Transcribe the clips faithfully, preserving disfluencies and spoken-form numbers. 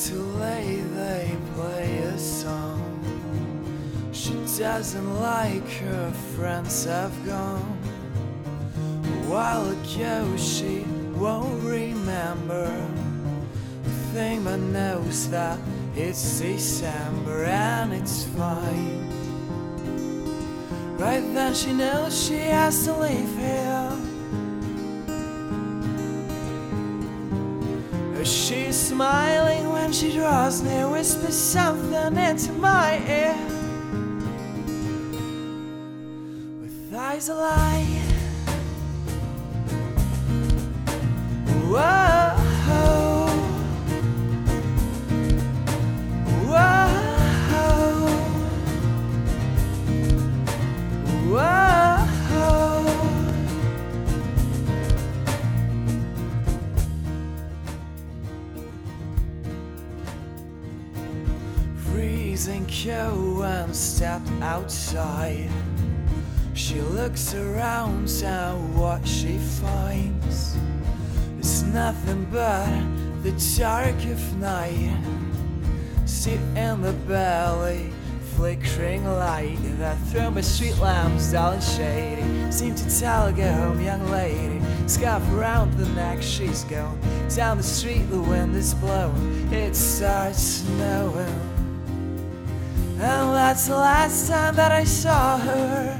too late they play a song. She doesn't like her friends have gone. A while ago she won't remember a thing, but knows that it's December and it's fine. Right then she knows she has to leave here. She's smiling when she draws near, whispers something into my ear with eyes alight. Whoa, whoa, whoa. Freezing cold and stepped outside. She looks around and what she finds is nothing but the dark of night. Sit in the belly, flickering light that through my street lamps, dull and shady, seem to tell her, go home, young lady. Scarf around the neck, she's going down the street, the wind is blowing, it starts snowing. And that's the last time that I saw her.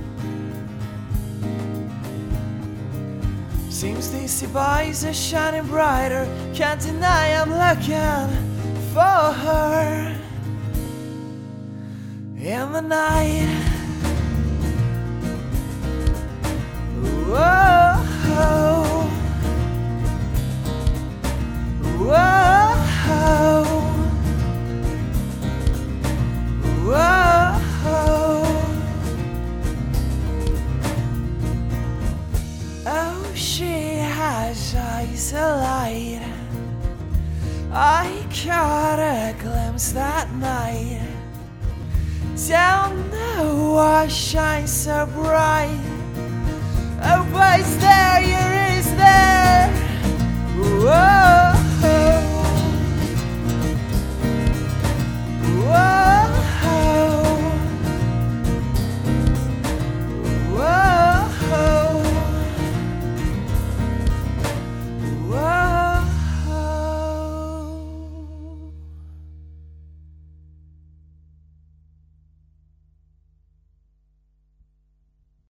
Seems these eyes are shining brighter. Can't deny I'm looking for her in the night. Whoa, whoa. Whoa, oh, she has eyes alight. I caught a glimpse that night. Don't know why shines so bright.